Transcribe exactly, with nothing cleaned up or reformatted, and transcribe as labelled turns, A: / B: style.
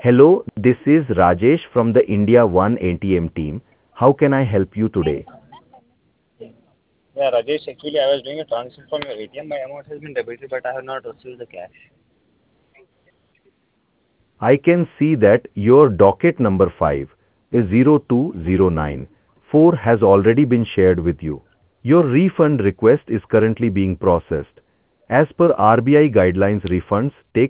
A: Hello, this is Rajesh from the India One A T M team. How can I help you today?
B: Yeah, Rajesh, actually, I was doing a transfer from your A T M. My amount has been debited, but I have not received the cash.
A: I can see that your docket number five is zero two zero nine four has already been shared with you. Your refund request is currently being processed. As per R B I guidelines, refunds take